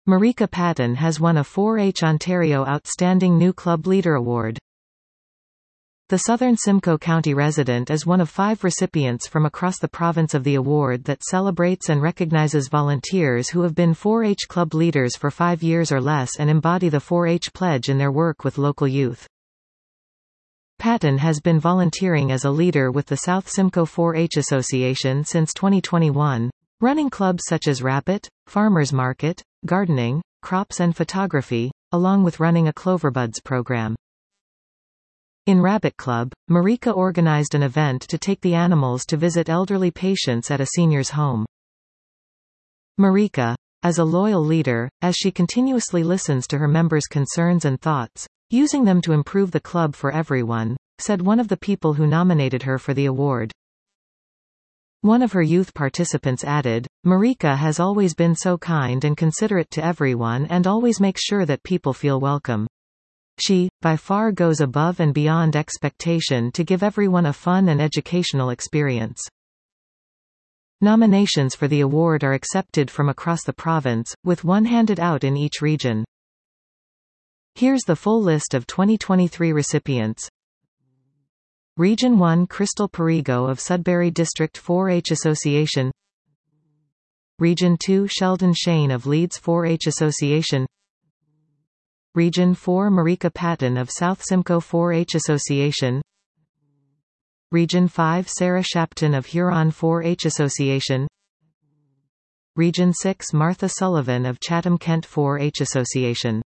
Marika Patton has won a 4-H Ontario Outstanding New Club Leader Award. The Southern Simcoe County resident is one of 5 recipients from across the province of the award that celebrates and recognizes volunteers who have been 4-H club leaders for 5 years or less and embody the 4-H pledge in their work with local youth. Patton has been volunteering as a leader with the South Simcoe 4-H Association since 2021, running clubs such as Rabbit, Farmers Market, Gardening, Crops and Photography, along with running a Cloverbuds program. In Rabbit Club, Marika organized an event to take the animals to visit elderly patients at a senior's home. Marika, as a loyal leader, as she continuously listens to her members' concerns and thoughts, using them to improve the club for everyone, said one of the people who nominated her for the award. One of her youth participants added, "Marika has always been so kind and considerate to everyone and always makes sure that people feel welcome. She, by far, goes above and beyond expectation to give everyone a fun and educational experience." Nominations for the award are accepted from across the province, with one handed out in each region. Here's the full list of 2023 recipients. Region 1 Crystal Perigo of Sudbury District 4-H Association. Region 2 Sheldon Shane of Leeds 4-H Association. Region 4 Marika Patton of South Simcoe 4-H Association. Region 5 Sarah Shapton of Huron 4-H Association. Region 6 Martha Sullivan of Chatham Kent 4-H Association.